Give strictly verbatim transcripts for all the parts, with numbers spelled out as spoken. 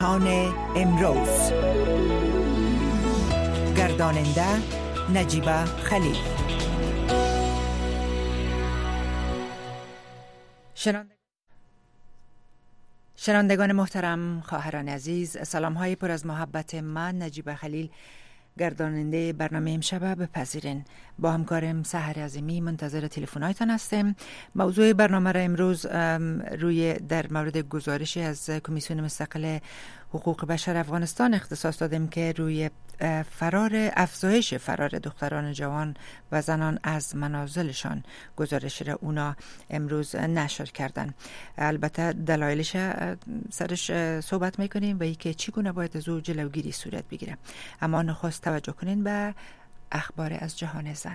جهان امروز. گرداننده نجیبه خلیل. شنوندگان محترم، خواهران عزیز، سلام های پر از محبت من نجیبه خلیل، گرداننده برنامه امشب بپذیرین. با همکارم سحر عظیمی منتظر تلفن‌هایتان هستیم. موضوع برنامه را امروز روی در مورد گزارشی از کمیسیون مستقل حقوق بشر افغانستان اختصاص دادیم که روی فرار افزایش فرار دختران جوان و زنان از منازلشان گزارش را اونا امروز نشر کردن. البته دلایلش سرش صحبت میکنیم و اینکه چگونه باید از او جلوگیری صورت بگیره. اما نخست توجه کنین به اخبار از جهان زن.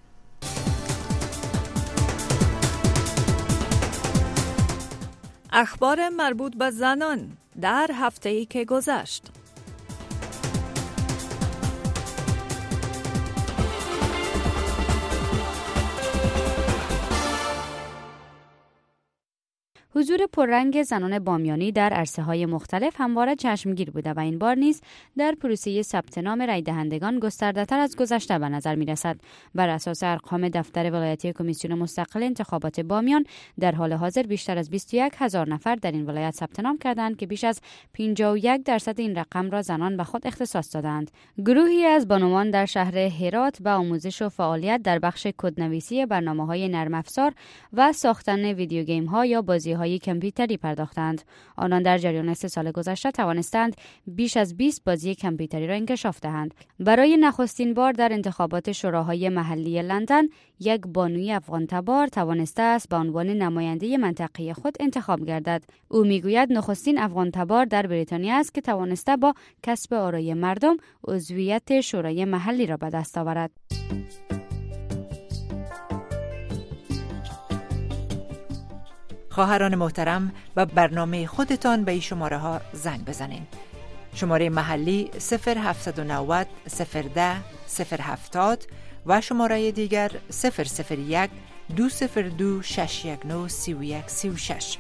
اخبار مربوط به زنان در هفته‌ای که گذشت. حضور پررنگ زنان بامیانی در عرصه‌های مختلف همواره چشمگیر بوده و این بار نیز در پروسه ثبت نام رای دهندگان گسترده‌تر از گذشته به نظر می‌رسد. بر اساس ارقام دفتر ولایتی کمیسیون مستقل انتخابات بامیان، در حال حاضر بیشتر از بیست و یک هزار نفر در این ولایت ثبت نام کردند که بیش از پنجاه و یک درصد این رقم را زنان به خود اختصاص دادند. گروهی از بانوان در شهر هرات به آموزش و فعالیت در بخش کدنویسی برنامه‌های نرم افزار و ساختن ویدیو گیم‌ها یا بازی های کامپیوتری پرداختند. آنان در جریان سه سال گذشته توانستند بیش از بیست بازی کامپیوتری را انکشاف دهند. برای نخستین بار در انتخابات شوراهای محلی لندن، یک بانوی افغان تبار توانسته است به عنوان نماینده منطقه خود انتخاب گردد. او میگوید نخستین افغان تبار در بریتانیا است که توانسته با کسب آرای مردم عضویت شورای محلی را به دست آورد. خواهران محترم، به برنامه خودتان به این شماره ها زنگ بزنین. شماره محلی صفر هفت نه صفر صفر ده صفر هفتاد و شماره دیگر صفر صفر یک دو صفر دو شش یک نه سی و یک سی و شش.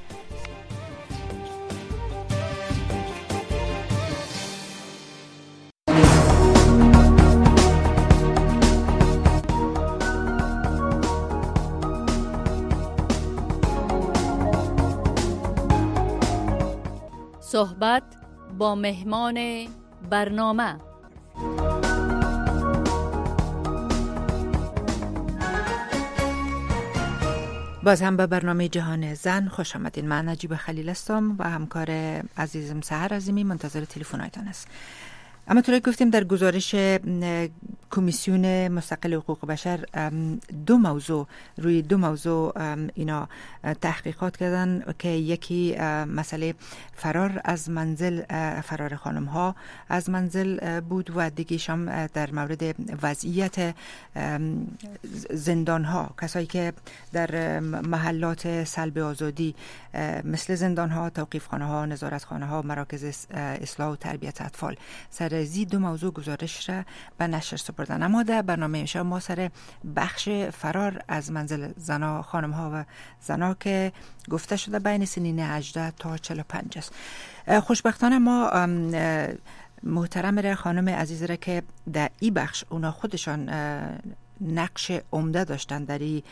صحبت با مهمان برنامه. باز هم به برنامه جهان زن خوش آمدین. من نجیبه خلیل هستم و همکار عزیزم سحر عظیمی منتظر تلفن‌هایتان است. اما طوری گفتیم در گزارش کمیسیون مستقل حقوق بشر دو موضوع روی دو موضوع اینا تحقیقات کردن که یکی مسئله فرار از منزل، فرار خانم ها از منزل بود و دیگیش هم در مورد وضعیت زندان ها، کسایی که در محلات سلب آزادی مثل زندان ها، توقیف خانه ها، نظارت خانه ها، مراکز اصلاح و تربیت اطفال سر زی دو موضوع گزارش را به نشر سپردن. اما در برنامه امشب ما سر بخش فرار از منزل زنا، خانم ها و زنا که گفته شده بین سنین هجده تا چهل و پنج است. خوشبختانه ما محترم را، خانم عزیز را که در این بخش اونا خودشان نقش عمده داشتن در این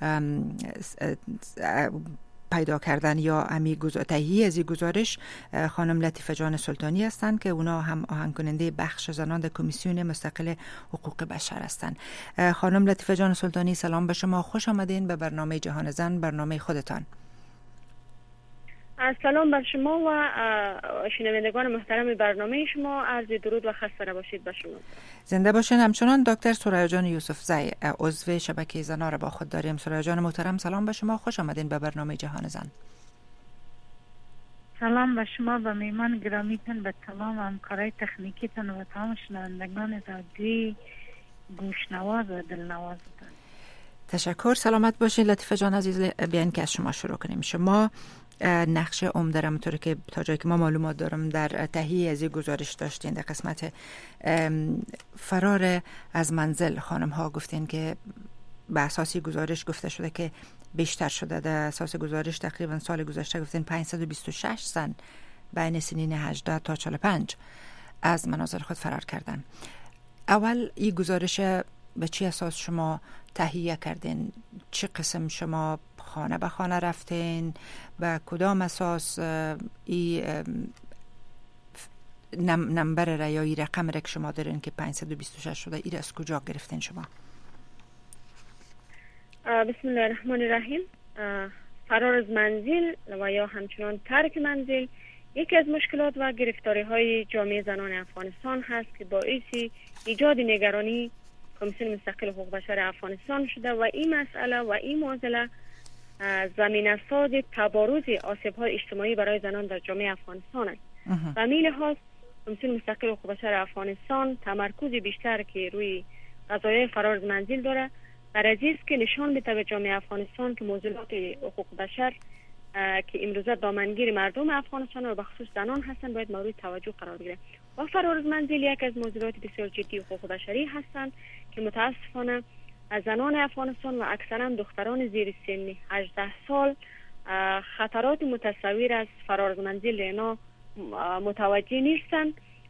پیدا کردن یا امی تهیه از این گزارش، خانم لطیفه جان سلطانی هستند که اونا هم آهنگ کننده بخش زنان در کمیسیون مستقل حقوق بشر هستند. خانم لطیفه جان سلطانی، سلام به شما، خوش آمدین به برنامه جهان زن، برنامه خودتان. سلام بر شما و شنوندگان محترم برنامه شما، عرض درود و خسته نباشید به شما. زنده باشین. همچنان دکتر سریا جان یوسفزی، عضو شبکه زنا را با خود داریم. سریا جان محترم، سلام به شما، خوش آمدین به برنامه جهان زن. سلام به شما، به میهمان گرامیتان، به تمام همکارای تکنیکیتان و تمام شنوندگان رادیویی گوشنواز و دلنوازتان. تشکر، سلامت باشین. لطیفه جان عزیز، بیان که از شما شروع کنیم. شما نقش عمده را همونطور که تا جایی که ما معلومات دارم در تهیه از این گزارش داشتین در قسمت فرار از منزل خانم ها. گفتین که به اساس گزارش گفته شده که بیشتر شده. در اساس گزارش تقریبا سال گذشته گفتین پانصد و بیست و شش زن بین سنین هجده تا چهل و پنج از منازل خود فرار کردن. اول این گزارش به چی اساس شما تهیه کردین؟ چه قسم شما خانه به خانه رفتین و کدام اساس این نمبر را یا این رقم را که شما دارین که پانصد و بیست و شش شده، این از کجا گرفتین شما؟ بسم الله الرحمن الرحیم. فرار از منزل و یا همچنان ترک منزل یکی از مشکلات و گرفتاری های جامعه زنان افغانستان هست که باعث ایجاد نگرانی کمیسیون مستقل حقوق بشر افغانستان شده و این مسئله و این معضله زمینه ساز تبارز آسیب‌های اجتماعی برای زنان در جامعه افغانستان است. و همین لحاظ کمیسیون مستقل حقوق بشر افغانستان تمرکز بیشتر که روی قضایای فرار از منزل داره، بر اساس که نشان بده به جامعه افغانستان که موضوعات حقوق بشر که امروزه دامنگیر مردم افغانستان و بخصوص زنان هستند باید مورد توجه قرار بگیره. و فرار از منزل یک از موضوعات بسیار جدی حقوق بشری هستند که متاسفانه از زنان افغانستان و اکثرا دختران زیر سن هجده سال خطرات متصور از فرار از منزل اینا متوجه نیستند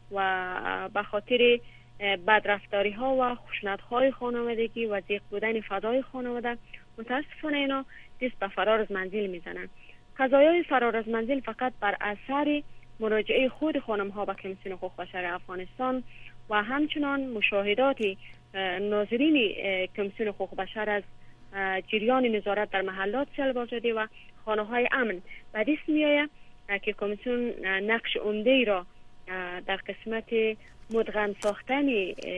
و به خاطر بدرفتاری ها و خشونت های خانوادگی و ضیق بودن فضای خانواده متاسفانه اینا دست به فرار از منزل میزنند. قضایای فرار از منزل فقط بر اثر مراجعه خود خانم ها به کمیسیون حقوق بشر افغانستان و همچنان مشاهدات ناظرین کمیسیون حقوق بشر از جریان نظارت در محلات سلب آزادی و خانه های امن به دست می آید که کمیسیون نقش عمده ای را در قسمت مدغم ساختن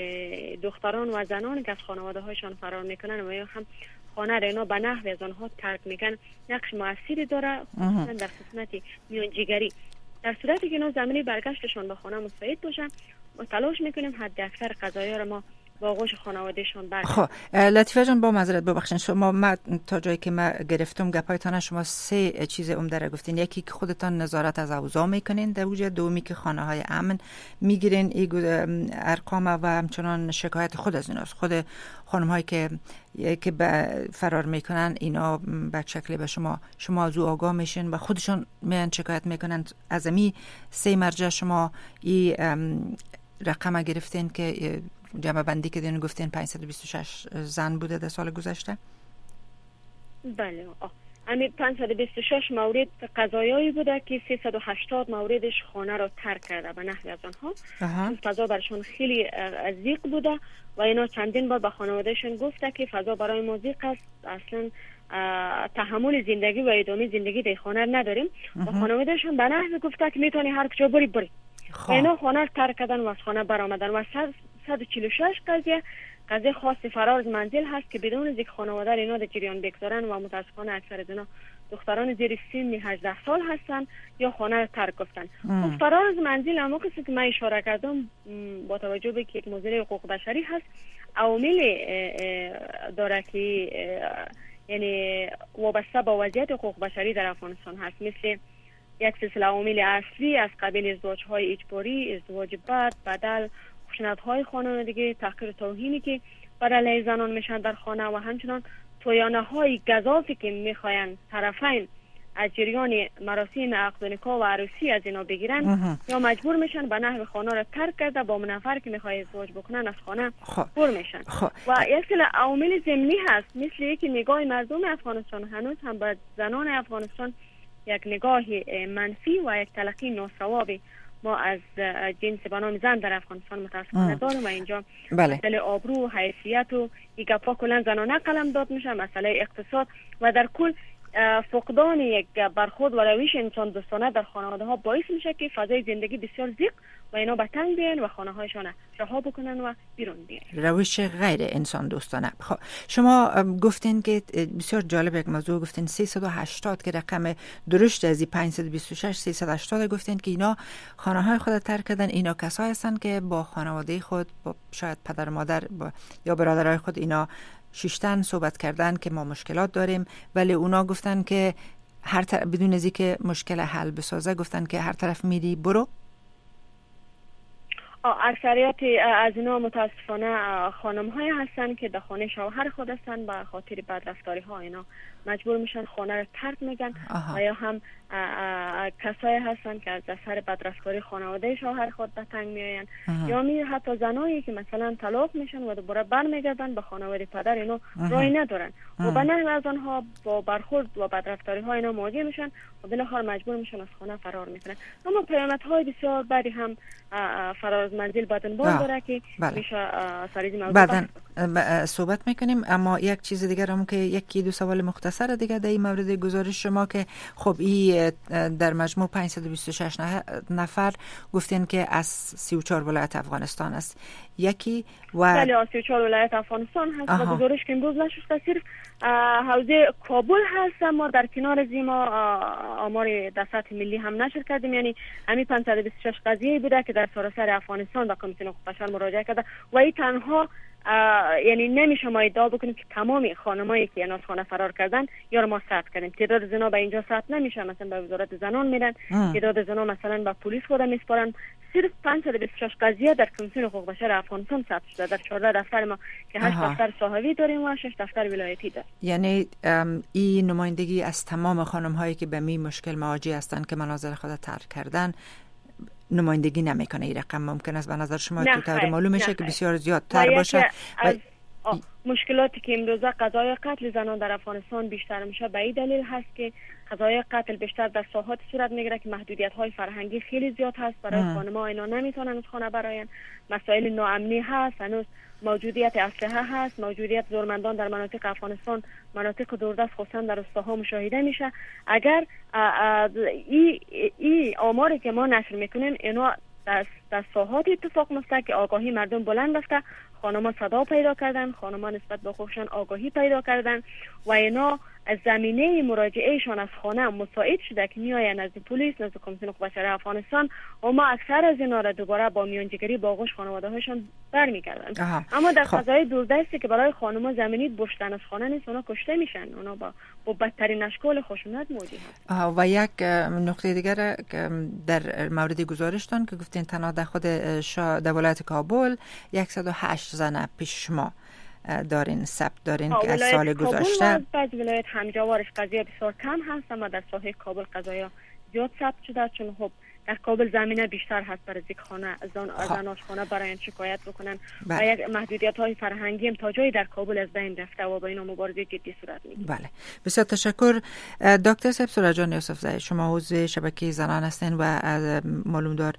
دختران و زنان که از خانواده هایشان فرار میکنن و یا هم خانه را اینا به نحو از آنها ترک میکنن نقش موثری داره، خصوصا در قسمت میانجیگری. در صورتی که اینا زمینه برگشتشان به خانه مستعد باشن ما تلاش میکنیم حد اکثر قضایا را ما با آغوش خانوادهشان برگردیم. خب لطیفه جان با معذرت ببخشید شما ما تا جایی که ما گرفتم گپایتان شما سه چیز عمده را گفتین. یکی که خودتان نظارت از اوضاع میکنین در وجه، دومی که خانه های امن میگیرین ارقام و همچنان شکایت خود از ایناست، خود خانم هایی که که فرار میکنن اینا به شکلی به شما شما از او آگاه میشین و خودشون میان شکایت میکنن. از امی سه مرجع شما این رقم گرفتین که جمع بندی که دین گفتین پانصد و بیست و شش زن بوده در سال گذشته؟ بله همین پانصد و بیست و شش مورد قضایایی بوده که سیصد و هشتاد موردش خانه را ترک کرده به نحو از آنها. فضا برشان خیلی ضیق بوده و اینا چندین بار به خانوادهشون گفته که فضا برای ما ضیق است، اصلا تحمل زندگی و ادامه زندگی در خانه نداریم و خانوادهشون به نحو گفته که میتونی هر کجا بری بری. اینا خانه را ترک کردن و از خانه برآمدن و صد و چهل و شش قضیه قضیه خاص فرار از منزل هست که بدون از یک خانواده اینا در جریان بگذارن و متاسفانه اکثر از اینا دختران زیر سن هجده سال هستن یا خانه را ترک گفتن. فرار از منزل اما کسی که من اشاره کردم با توجه به که یک موضوع حقوق بشری هست عوامل داره که یعنی وابسته با وضعیت حقوق بشری در افغانستان هست، مثل یک سلسله عوامل اصلی از قبیل ازدواج های اجباری، ازدواج بد، بدل، خشونت های خانوادگی، تحقیر و توهینی که بر علیه زنان میشن در خانه و همچنان تویانه های گزافی که میخواین طرفین از جریان مراسم عقد و نکاح و عروسی از اینا بگیرن یا مجبور میشن به نحو خانه را ترک کرده با منفر که میخواد ازدواج بکنن از خانه بر میشن. و یک سری عوامل ضمنی هست مثل اینکه نگاه مردم افغانستان هنوز هم به زنان افغانستان یک نگاه منفی و یک تلقی ناسوابی ما از جنس به نام زن در افغانستان متاسفانه داریم و اینجا بله. مسئله آبرو و حیثیت و این گپا کلا زنانه قلم داد میشه، مسئله اقتصاد و در کل فقدان یک برخورد و روش انسان دوستانه در خانواده ها باعث میشه که فضای زندگی بسیار ضیق و اینا به تنگ بیان و خانه هایشان رها بکنن و بیرون بیان. روش غیر انسان دوستانه. خب شما گفتین که بسیار جالب یک موضوع گفتین سیصد و هشتاد که رقم درشت از پانصد و بیست و شش سیصد و هشتاد گفتین که اینا خانه های خود ترک کردن. اینا کسایی هستن که با خانواده خود با شاید پدر مادر با یا برادرای خود اینا شیشتن صحبت کردن که ما مشکلات داریم ولی اونا گفتن که هر طرف بدون از اینکه مشکل حل بسازه گفتن که هر طرف میری برو. اکثریت از اینا متاسفانه خانم های هستن که در خانه شوهر خود هستن و خاطر بدرفتاری ها اینا مجبور میشن خانه رو ترک میگن و یا هم کسایی هستن که از اثر بدرفتاری خانواده شوهر خود به تنگ میآین یا می حتی زنایی که مثلا طلاق میشن و دوباره برمیگردن به خانواده پدر اینا رای ندارن و به نحو از آنها با برخورد و بدرفتاری ها اینا مواجه میشن و بالاخره مجبور میشن از خانه فرار میکنن. اما پیامدهای بسیار بدی هم فرار از منزل بدنبال داره که میشه سریع موضوع بعدن صحبت میکنیم. اما یک چیز دیگر هم که یکی دو سوال مختصر دیگه در این مورد گزارش شما که خب این در مجموع پانصد و بیست و شش نفر گفتین که از سی و چهار ولایت افغانستان است یکی و بله از سی و چهار ولایت افغانستان هست و گزارش که امروز نشسته صرف حوزه کابل هست. ما در کنار زیما آمار در سطح ملی هم نشر کردیم، یعنی همین پانصد و بیست و شش قضیه بوده که در سراسر افغانستان به کمیسیون حقوق بشر مراجعه کرده و این تنها یعنی نمیشه ما ادعا بکنیم که تمامی خانمایی که از خانه فرار کردن یا ما ثبت کردیم. تعداد زنا به اینجا ثبت نمیشه، مثلا به وزارت زنان میرن، تعداد زنا مثلا به پلیس خود میسپارن. صرف پانصد و بیست و شش قضیه در کمیسیون حقوق بشر افغانستان ثبت شده در چهارده دفتر ما که هشت دفتر صاحبی داریم و شش دفتر ولایتی داریم. یعنی این نمایندگی از تمام خانم هایی که به می مشکل مواجه هستند که منازل خود ترک کردن نمایندگی نمیکنه. این رقم ممکن است به نظر شما تو طور معلوم میشه که بسیار زیادتر باشه. از مشکلاتی که امروزه قضای قتل زنان در افغانستان بیشتر میشه به این دلیل هست که قضای قتل بیشتر در ساحات صورت میگیره که محدودیت های فرهنگی خیلی زیاد هست برای خانم‌ها، اینا نمیتونن از خانه براین. مسائل ناامنی هست، هنوز موجودیت اسلحه هست، موجودیت زورمندان در مناطق افغانستان، مناطق دوردست خصوصا در روستاها مشاهده میشه. اگر این ای آماری که ما نشر میکنیم اینا در در ساحات اتفاق میفته که آگاهی مردم بلند رفته، خانم‌ها صدا پیدا کردن، خانم‌ها نسبت به خودشان آگاهی پیدا کردن و اینا از زمینه مراجعهشان از خانه مساعد شده که میآیند نزد پلیس، نزد کمیسیون حقوق بشر افغانستان و ما اکثر از اینا را دوباره با میانجیگری با آغوش خانواده‌هاشون برمیگردن. اما در قضای دوردستی که برای خانم‌ها زمینی بشتن از خانه نیست، اونا کشته میشن، اونا با با بدترین اشکال خشونت مواجه هستند. و یک نکته دیگر در مورد گزارشتان که گفتین تنها در خود در ولایت کابل صد و هشت زن پیش ما دارین ثبت دارین که از سال گذشته. بعضی ولایت همجوارش قضیه بسیار کم هست، اما در ساحه کابل قضایا زیاد ثبت شده، چون خب در کابل زمینه بیشتر هست برای یک خانه زن ازناش خانه برای شکایت بکنن و یک محدودیت های فرهنگی هم تا جایی در کابل از بین رفته و با اینا مبارزه جدی صورت میگیره. بله بسیار تشکر دکتر صاحب. سورجان یوسفزئی، شما عضو شبکه زنان هستین و از معلوم دار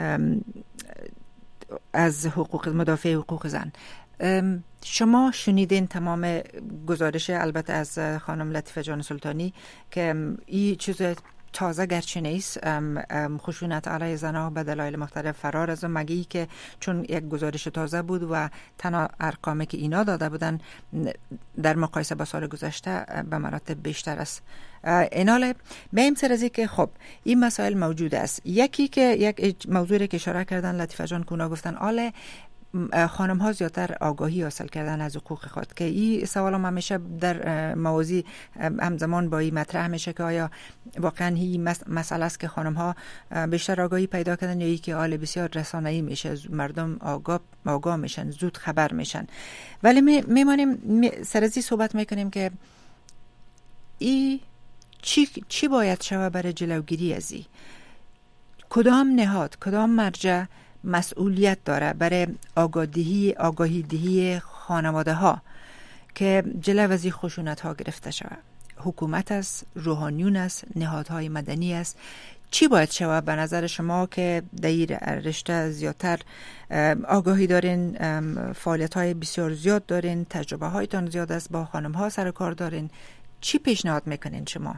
از حقوق مدافع حقوق زن. شما شنیدین تمام گزارش البته از خانم لطیفه جان سلطانی که این چیز تازه گرچه نیست، خشونت علیه زنها به دلایل مختلف فرار از اون مگی که چون یک گزارش تازه بود و تنها ارقامی که اینا داده بودن در مقایسه با سال گذشته به مراتب بیشتر است. ایناله به این سر از که خب این مسائل موجود است. یکی که یک موضوعی که اشاره کردن لطیفه جان کونا گفتن آله خانم ها زیادتر آگاهی حاصل کردن از حقوق خود، که این سوال هم همیشه در موازی همزمان با این مطرح میشه که آیا واقعا این مسئله است که خانم ها بیشتر آگاهی پیدا کردن یا ای که آل بسیار رسانه‌ای میشه، مردم آگاه آگاه میشن، زود خبر میشن. ولی میمانیم می سرزی صحبت میکنیم که ای چی چی باید شود برای جلوگیری از این؟ کدام نهاد، کدام مرجع مسئولیت داره برای آگاهی آگاهی دهی خانواده ها که جلو از این خشونت ها گرفته شود؟ حکومت است، روحانیون است، نهادهای مدنی است. چی باید شود به نظر شما که در این رشته زیادتر آگاهی دارین، فعالیت های بسیار زیاد دارین، تجربه هایتان زیاد است، با خانم ها سر کار دارین، چی پیشنهاد میکنین شما؟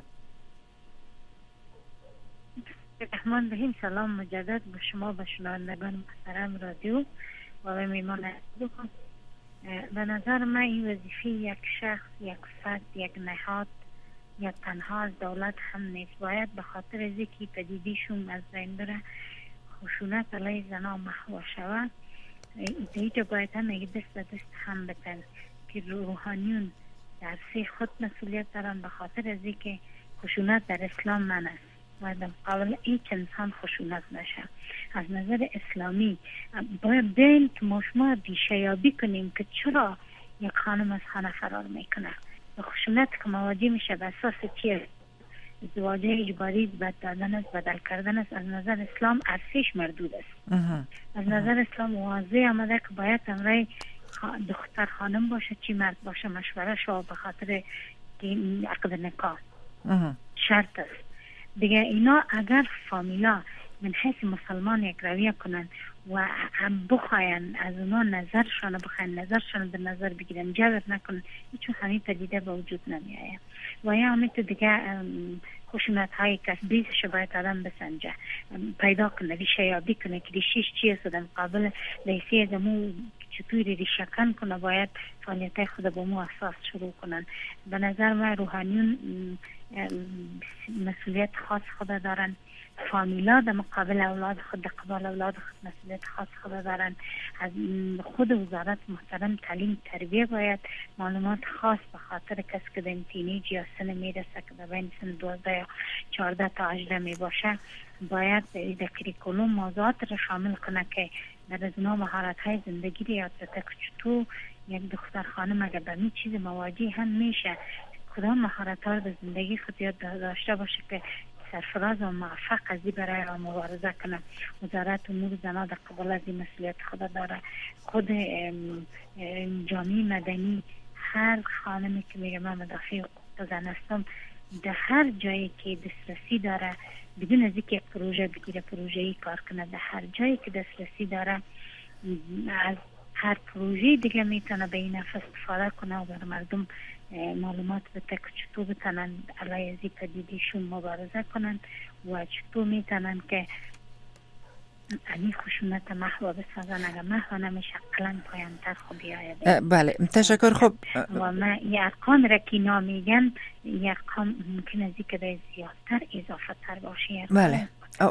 رحمان بهم سلام مجدد به شما و شنوندگان محترم رادیو و به میمان بکن. به نظر من این وظیفه یک شخص، یک فرد، یک نهاد یا تنها از دولت هم نیست. باید به خاطر از اینکه پدیدیشون از بین بره، خشونت علیه زنان محو شود، اینجا باید هم اگه دست به دست هم بتن که روحانیون در سی خود مسئولیت دارن، به خاطر از اینکه خشونت در اسلام من است. و در مقابل هیچ انسان خشونت نشه. از نظر اسلامی باید بین که ما شما ریشه یابی کنیم که چرا یک خانم از خانه فرار میکنه و خشونت که مواجه میشه به اساس چیه؟ ازدواج اجباری، بد دادن است، بدل کردن است. از نظر اسلام ارسیش مردود است. از نظر اسلام واضح آمده که باید امرای دختر خانم باشه چی مرد باشه مشوره شو به خاطر عقد نکاح شرط است دیگه. اینا اگر فامیلا من حیث مسلمان یک رویه کنن و بخواین از اونا نظرشان بخواین نظرشان به نظر بگیرن، جبر نکنن، هیچ همین پدیده به وجود نمی آید. و یا همین تو دیگه خشونت های کسبیش باید آدم بسنجه، پیدا کنه، ریشه یابی کنه که ریشیش چیه در مقابل لیسی دمو چطوری ریشه کن کنه، باید فعالیت خود به مو اساس شروع کنن. به نظر من روحانیون مسئولیت خاص خود دارن، فامیلا در مقابل اولاد خود، در قبال اولاد خود مسئولیت خاص خود دارن. از خود وزارت محترم تعلیم تربیه باید معلومات خاص به خاطر کسی که در تینیج یا سن میرسه که در بین سن دوازده یا چهارده تا هجده می باشه، باید در کریکولوم موضوعات را شامل کنه که در از اونا مهارت های زندگی یاد بده که چطور یک دختر خانم اگر به می چیز مواجه هم میشه کدام مهارت ها در زندگی خود یاد داشته باشه که سرفراز و موفق از این برای را مبارزه کنه. وزارت امور زنان در قبال از این مسئولیت خود داره. خود جامعه مدنی، هر خانمی که میگه من مدافع حقوق زن هستم، در هر جایی که دسترسی داره بدون از اینکه پروژه بگیره پروژه‌ای کار کنه، در هر جایی که دسترسی داره از هر پروژه دیگه میتونه به این نفع استفاده کنه و بر مردم معلومات بده که چطور بتونن علیه از پدیده‌شون مبارزه کنن و چطور میتونن که این خشونت محو بسازن. اگر محو نمیشه اقلا پایانتر خوب بیاید. بله تشکر. خوب و من یه ارقام را که اینا میگن یه ارقام ممکن از که در زیادتر اضافه تر باشه. بله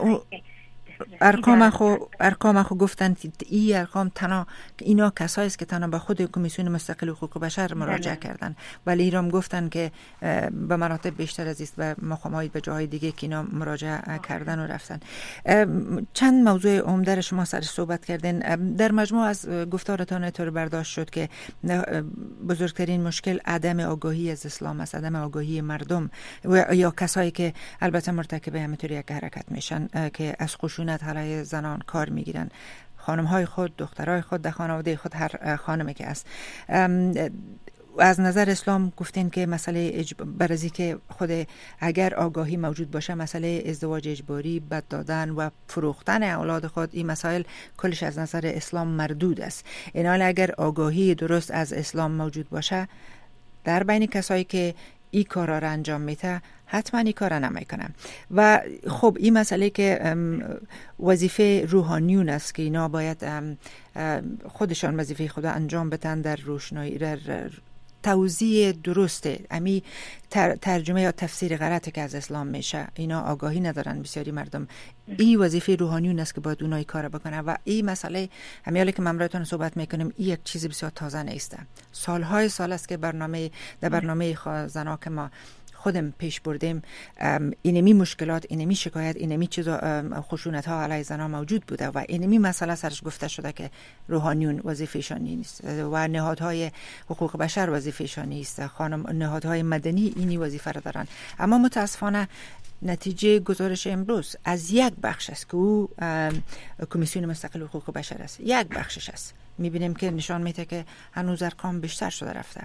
ارقام خو ارقام خو گفتن این ارقام تنها اینا کسایی است که تنها به خود کمیسیون مستقل حقوق بشر مراجعه کردن، ولی ایرام گفتن که به مراتب بیشتر از است و مقامات به جاهای دیگه که اینا مراجعه کردن و رفتن. چند موضوع عمده شما سر صحبت کردین. در مجموع از گفتارتان طور برداشت شد که بزرگترین مشکل عدم آگاهی از اسلام است، عدم آگاهی مردم و یا کسایی که البته مرتکب همینطوری یک حرکت میشن که از خشونت علیه زنان کار میگیرن، خانم های خود، دخترای خود، در خانواده خود، هر خانمی که است. از نظر اسلام گفتین که مسئله اجب... برازی که خود اگر آگاهی موجود باشه مسئله ازدواج اجباری، بد دادن و فروختن اولاد خود، این مسائل کلش از نظر اسلام مردود است. این حال اگر آگاهی درست از اسلام موجود باشه در بین کسایی که این کارا را انجام میده حتما این کارا نمیکنم. و خب این مسئله که وظیفه روحانیون است که اینا باید خودشان وظیفه خود انجام بدن در روشنایی، در توضیح درسته. امی ترجمه یا تفسیر غلطی که از اسلام میشه اینا آگاهی ندارن بسیاری مردم. این وظیفه روحانیون است که باید اونای کار بکنه و این مسئله همیالی که ممراتون صحبت میکنیم این یک چیز بسیار تازه نیست. سالهای سال است که برنامه در برنامه زنا که ما خودم پیش بردیم اینمی مشکلات، اینمی شکایت، اینمی چیزا خشونت ها علیه زنان موجود بوده و اینمی مسئله سرش گفته شده که روحانیون وظیفه‌شان نیست و نهادهای حقوق بشر وظیفه‌شان نیست، خانم نهادهای مدنی اینی وظیفه را دارن. اما متاسفانه نتیجه گزارش امروز از یک بخش است که او کمیسیون مستقل حقوق بشر است، یک بخشش است، میبینیم که نشان میده که هنوز ارقام بیشتر شده رفته.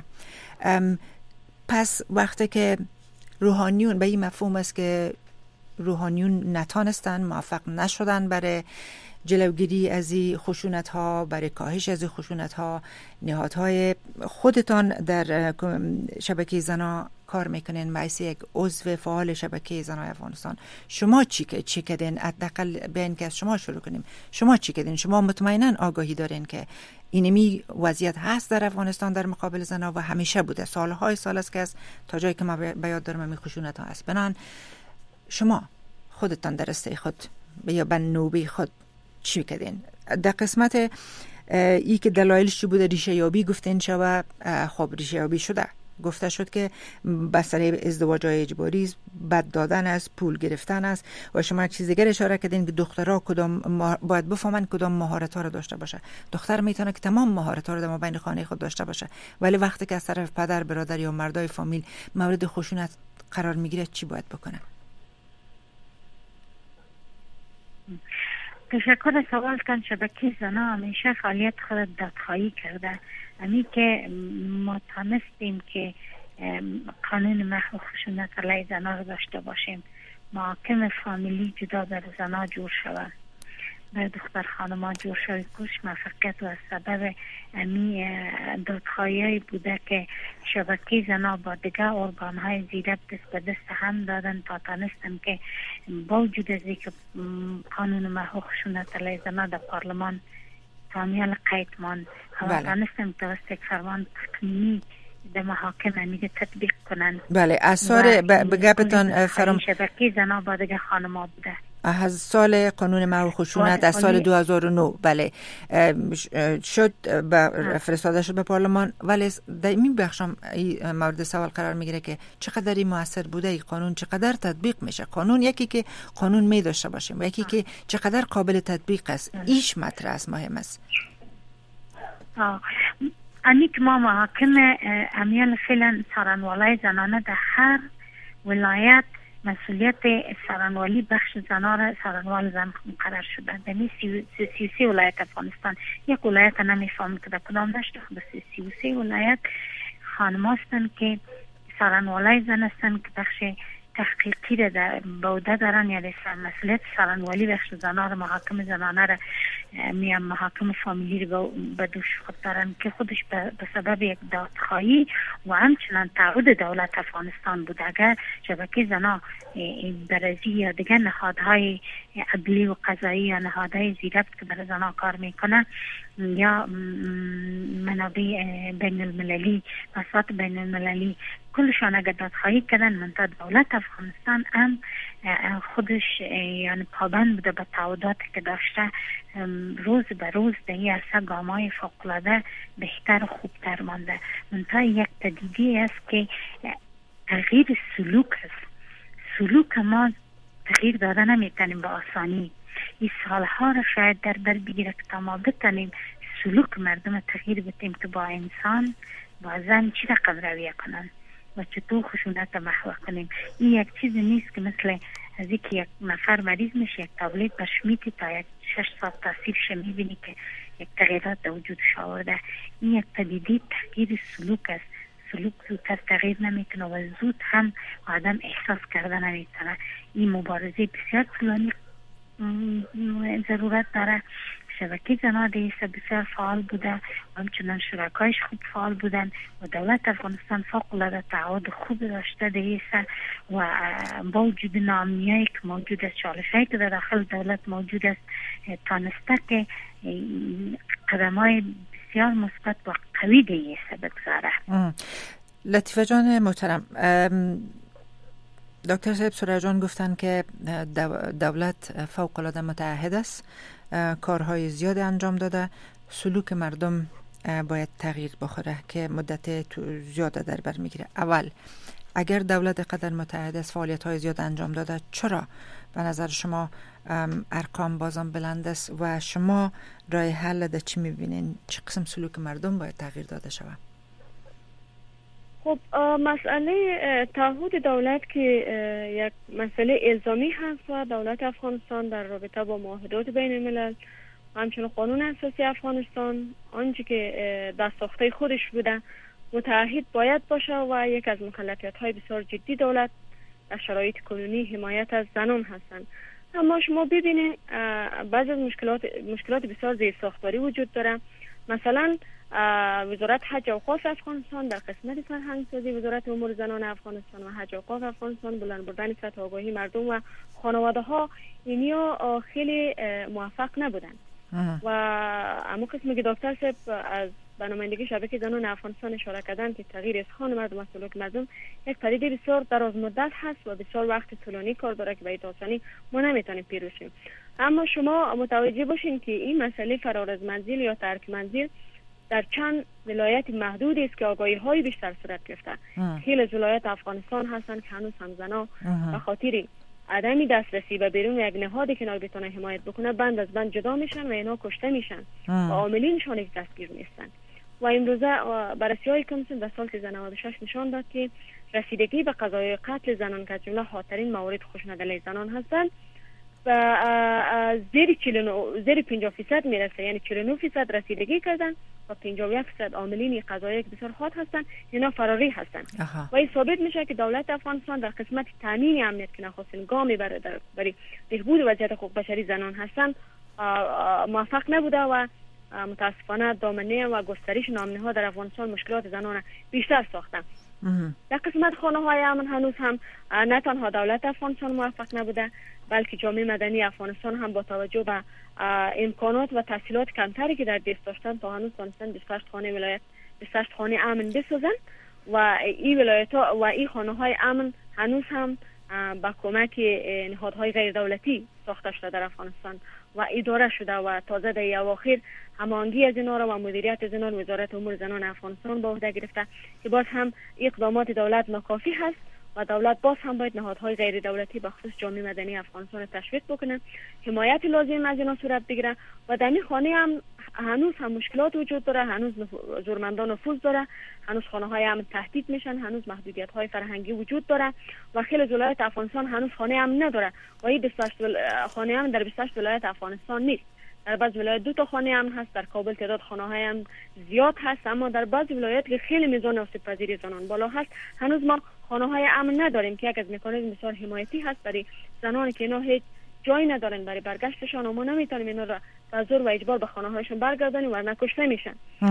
پس وقتی که روحانیون به این مفهوم است که روحانیون نتانستن، موفق نشدن برای جلوگیری از این خشونت ها، برای کاهش از این خشونت ها، نهادهای خودتان در شبکه زنا کار میکنین، باعث یک عضو فعال شبکه زنای افغانستان. شما چی چی کردین؟ حداقل به این که از شما شروع کنیم. شما چی کردین؟ شما مطمئنا آگاهی دارین که اینمی وضعیت هست در افغانستان در مقابل زنا و همیشه بوده، سالهای سال است که از تا جایی که ما به یاد دارم این خشونت ها هست. بنان شما خودتان در رسته خود یا به نوبه خود چی کردین؟ در قسمت ای که دلایلش چی بوده ریشه یابی گفتین شو، خب ریشه یابی شده گفته شد که مسئله ازدواج های اجباری بد دادن است، پول گرفتن است و شما یک چیز دیگر اشاره کردین که دخترها کدام باید بفهمن کدام مهارت ها رو داشته باشه. دختر میتونه که تمام مهارت ها رو در مابین خانه خود داشته باشه، ولی وقتی که از طرف پدر، برادر یا مردای فامیل مورد خشونت قرار میگیره چی باید بکنه؟ تشکر. سوال کن. شبکه زنا همیشه فعالیت خود دادخواهی کرده. امی که ما تانستیم که قانون محو خشونت علیه زنا رو داشته باشیم، محاکم فامیلی جدا در زنا جور شود، در دختر خانما جور شد، کش موفقیت و سبب امی دادخواهی بوده که شبکه زنا با دیگه ارگان های زیرت دست به دست هم دادن تا تانستم که با وجود از اینکه قانون محو خشونت علیه زنا در پارلمان تامیل قید مان، اما تانستم توسط یک فرمان تقنینی در محاکم میگه تطبیق کنن. بله، از سال بگبتان فرام شبکه زنا با دیگه خانما بوده از سال قانون محو خشونت از سال دو هزار و نه بله شد به فرستاده شد به پارلمان، ولی در این بخشم این مورد سوال قرار میگیره که چقدر این موثر بوده این قانون، چقدر تطبیق میشه قانون. یکی که قانون می داشته باشیم و یکی که چقدر قابل تطبیق است، ایش مطرح است، مهم است. امی که ما محاکم امیال فعلا سرانوالای زنانه در هر ولایت مسئولیت سرانوالی بخش زنا را سرانوال زن مقرر شده. در سی و سه ولایت افغانستان یک ولایت نمیفهم که در کدام داشته، خب سی و سه ولایت خانم هستند که سرانوالای زن هستند که بخش تحقیقی را در بوده دارن، یعنی مسئولیت سرانوالی بخش زنا را محاکم زنانه را میام محاکم فامیلی رو به دوش خود دارن که خودش به سبب یک دادخواهی و همچنان تعهد دولت افغانستان بود. اگر شبکه زنا برزی یا دیگر نهادهای عدلی و قضایی یا نهادهای زیربط که برای زنا کار میکنه یا منابع بین المللی، مسئولات بین المللی کلشان اگر دادخواهی کردن، منتها دولت افغانستان هم خودش یعنی پابند بوده به تعهدات که داشته، روز به روز در این عرصه گامای فوق‌العاده بهتر و خوبتر مانده. منتها یک پدیده است که تغییر سلوک است. سلوک ما تغییر داده نمیتونیم به آسانی. این سالها را شاید در بر بگیره که تا ما بتونیم سلوک مردم تغییر بدیم که با انسان با زن چی رقم رویه کنن و چطور خشونت محو کنیم. این یک چیز نیست که مثل از اینکه یک نفر مریض میشه یک تابلت برش میتی تا یک شش ساعت تاثیرش میبینی که یک تغییرات در وجودش آورده. این یک پدیده تغییر سلوک است. سلوک زودتر تغییر نمیکنه و زود هم آدم احساس کرده نمیتونه. این مبارزه بسیار طولانی ضرورت داره. شبکه زنا دیسه بسیار فعال بوده و همچنان شرکایش خوب فعال بودن و دولت افغانستان فوق‌العاده تعهد خوب داشته دیسه و با وجود ناامنیایی که موجود است، چالشایی که در داخل دولت موجود است، تانسته که قدم‌های بسیار مثبت و قوی دیسه بگذاره. لطیفه جان محترم، دکتر صاحب سوریا جان گفتن که دولت فوق‌العاده متعهد است، کارهای زیاد انجام داده، سلوک مردم باید تغییر بخوره که مدت زیاده در بر میگیره. اول اگر دولت قدر متعهد است، فعالیت‌های زیاد انجام داده، چرا به نظر شما ارقام بازم بلند است و شما راه حل ده چی میبینین؟ چه قسم سلوک مردم باید تغییر داده شود؟ خب مسئله تعهد دولت که یک مسئله الزامی هست و دولت افغانستان در رابطه با معاهدات بین الملل و همچنین قانون اساسی افغانستان آنچه که در ساخته خودش بوده متعهد باید باشه و یک از مکلفیت های بسیار جدی دولت در شرایط کنونی حمایت از زنان هستند. اما شما ببینید بعضی از مشکلات مشکلات بسیار زیر ساختاری وجود داره. مثلا وزارت حج و اوقاف افغانستان در قسمت فرهنگ سازی وزارت امور زنان افغانستان و حج و اوقاف افغانستان بلند بردن سطح آگاهی مردم و خانواده ها اینیا خیلی موفق نبودن و اما قسمی که دکتر صاحب از برنامه‌نمایی شبکه زنان افغانستان اشاره کردن که تغییر اذهان مردم و سلوک مردم یک پدیده بسیار دراز مدت هست و بسیار وقت طولانی کار داره که به این آسانی ما نمیتونیم پیروز شیم. اما شما متوجه باشین که این مسئله فرار از منزل یا ترک منزل در چند ولایت محدودی است که آگاهی های بیشتر صورت گرفته. خیلی از ولایت افغانستان هستند که هنوز هم زنا به خاطر عدم دسترسی به بیرون یک نهادی که اینا بتونه حمایت بکنه بند از بند جدا میشن و اینا کشته میشن و عاملینشان یک دستگیر نیستن. و امروزه بررسی‌های کمیسیون در سال نود و شش نشان داد که رسیدگی به قضایای قتل زنان که از جمله خطرین موارد خشونت علیه زنان هستند و زیر زیر پنجاه درصد میرسه، یعنی چهل و نه درصد رسیدگی کردن و پنجاه و یک درصد عاملین قضایی که بسیار حاد هستند اینا فراری هستند. و این ثابت میشه که دولت افغانستان در قسمت تامین امنیت که نخستین گامی برای برای بهبود وضعیت حقوق بشری زنان هستند موفق نبوده و متاسفانه دامنه و گسترش نامنه‌ها در افغانستان مشکلات زنان بیشتر ساختند. در قسمت خانه های امن هنوز هم نه تنها دولت افغانستان موفق نبوده بلکه جامعه مدنی افغانستان هم با توجه به امکانات و تسهیلات کمتری که در دست داشتن تا هنوز تونستن بیست و هشت خانه ولایت بیست و هشت خانه امن بسازن و این ولایت ها و این خانه های امن هنوز هم با کمک نهادهای غیر دولتی ساخته شده در افغانستان و اداره شده و تازه در اواخر هماهنگی از اینا را و مدیریت از اینا وزارت امور زنان افغانستان به عهده گرفته که باز هم اقدامات دولت ناکافی هست و دولت باز هم باید نهادهای غیر دولتی به خصوص جامعه مدنی افغانستان را تشویق بکنه، حمایت لازم از اینا صورت بگیره و در این خانه هم هنوز هم مشکلات وجود داره، هنوز زورمندان نفوذ داره، هنوز خانه های امن تهدید میشن، هنوز محدودیت های فرهنگی وجود داره و خیلی از ولایت افغانستان هنوز خانه امن نداره و این بیست و هشت خانه امن در بیست و هشت ولایت افغانستان نیست. در بعض ولایت دو تا خانه امن هست، در کابل تعداد خانه های امن زیاد هست، اما در بعض ولایت که خیلی میزان آسیب پذیری زنان بالا هست هنوز ما خانه های امن نداریم که یک از مکانیزم بسیار حمایتی هست برای زنانی که اینا هیچ جایی ندارن برای برگشتشان و ما نمیتونیم اینا را به زور و اجبار به خانه هایشون برگردانیم ورنه کشته میشن.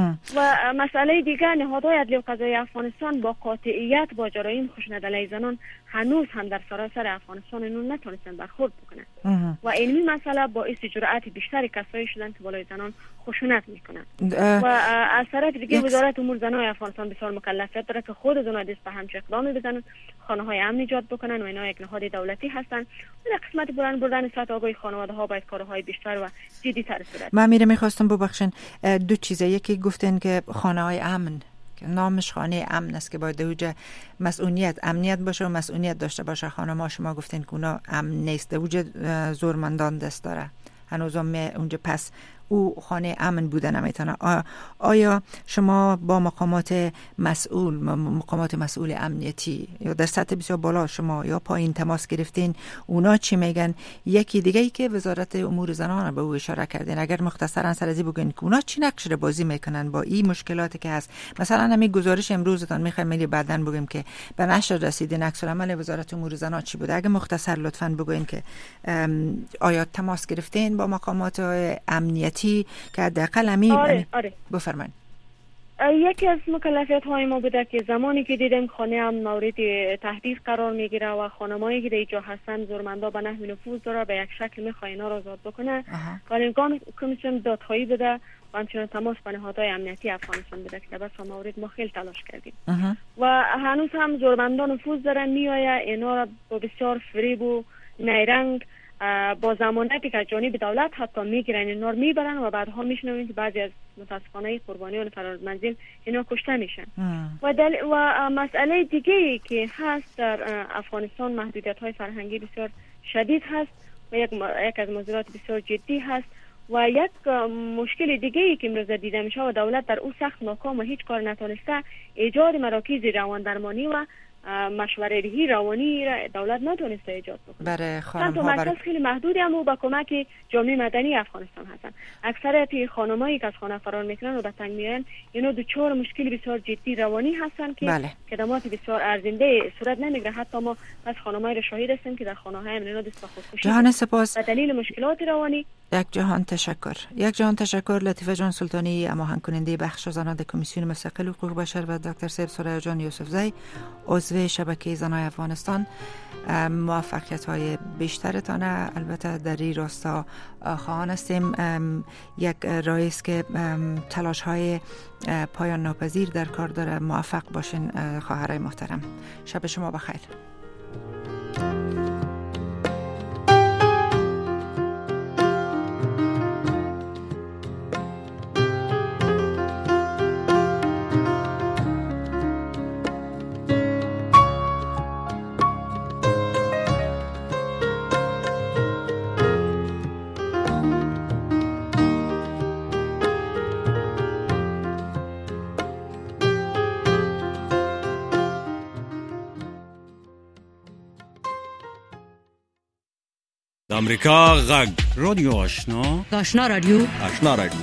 و مسئله دیگر نهادهای عدلی و قضایی افغانستان با قاطعیت با جرایم خشونت علیه زنان هنوز هم در سراسر افغانستان اینو نتونستن برخورد بکنن و علمی مسئله باعث جرأت بیشتری کسایی شدن که بالای زنان خشونت میکنن و از طرف دیگه وزارت امور زنان افغانستان بسیار مکلفیت داره که خود از اونها دست به همچه اقدامی بزنن، خانه های امن ایجاد بکنن و اینا یک نهاد دولتی هستن و در قسمت بلند بردن سطح آگاهی خانواده ها باید کارهای بیشتر و جدی تر صورت. من میره میخواستم ببخشن دو چیزه، یکی گفتن که خانه های امن که نامش خانه امن است که باید دوجه مسئولیت امنیت باشه و مسئولیت داشته باشه، خانه ما شما گفتن که اونا امن نیست، دوجه زورمندان دست داره هنوز هم اونجا، پس او خانه امن بوده نمیتونه. آیا شما با مقامات مسئول مقامات مسئول امنیتی یا در سطح بسیار بالا شما یا پایین تماس گرفتین؟ اونا چی میگن؟ یکی دیگه ای که وزارت امور زنان به او اشاره کردین، اگر مختصرا سر از بگین که اونا چی نقش بازی میکنن با این مشکلاتی که هست؟ مثلا همین گزارش امروزتان میخوایم ملی بعداً بگیم که به نشر رسیدین عکس العمل وزارت امور زنان چی بوده، اگه مختصر لطفاً بگوین که آیا تماس گرفتین با مقامات امنیتی که حداقل همین؟ آره آره بفرمایید. یکی از مکلفیت های ما بوده که زمانی که دیدیم خانه هم مورد تهدید قرار میگیره و خانمایی که در اینجا هستن زورمندا به نحو نفوذ داره به یک شکل میخواد اینا را آزاد بکنه و این کمیسیون دادخواهی بوده و همچنین تماس با نهادهای امنیتی افغانستان بوده که در بس مورد ما خیلی تلاش کردیم و هنوز هم زورمندا نفوذ دارن، میآیه اینا را با بسیار فریب و نیرنگ با زمانتی که جانب دولت حتی میگیرن اینا رو میبرن و بعدها میشنویم که بعضی از متاسفانه قربانیان فرار منزل اینا کشته میشن. و دل و مسئله دیگه که هست در افغانستان محدودیت های فرهنگی بسیار شدید هست و یک یک از موضوعات بسیار جدی هست و یک مشکل دیگه ای که امروز دیده میشه و دولت در او سخت ناکام و هیچ کار نتونسته ایجاد مراکز روان درمانی و مشوره‌ای روانی را دولت نتونسته ایجاد بکنه. برای خانم ها مرکز بر... خیلی محدودی اما با کمک جامعه مدنی افغانستان هستن. اکثریت خانمایی که از خانه فرار میکنن و به تنگ میرن اینا دچار مشکل بسیار جدی روانی هستن که بله. خدمات بسیار ارزنده صورت نمیگیره. حتی ما از خانمایی را شاهد هستیم که در خانه های اینا دست به خودکشی جهان سپاس. به دلیل مشکلات روانی. یک جهان تشکر. یک جهان تشکر لطیفه جان سلطانی، هماهنگ کننده بخش زنان کمیسیون مستقل حقوق بشر و دکتر سید سریا جان یوسفزی عضو شبکه زنای افغانستان. موفقیت های بیشترتان البته در این راستا خواهان هستیم. یک رئیس که تلاش های پایان ناپذیر در کار داره. موفق باشین خواهرای محترم. شب شما بخیر. امریکا غږ رادیو آشنا آشنا رادیو آشنا رادیو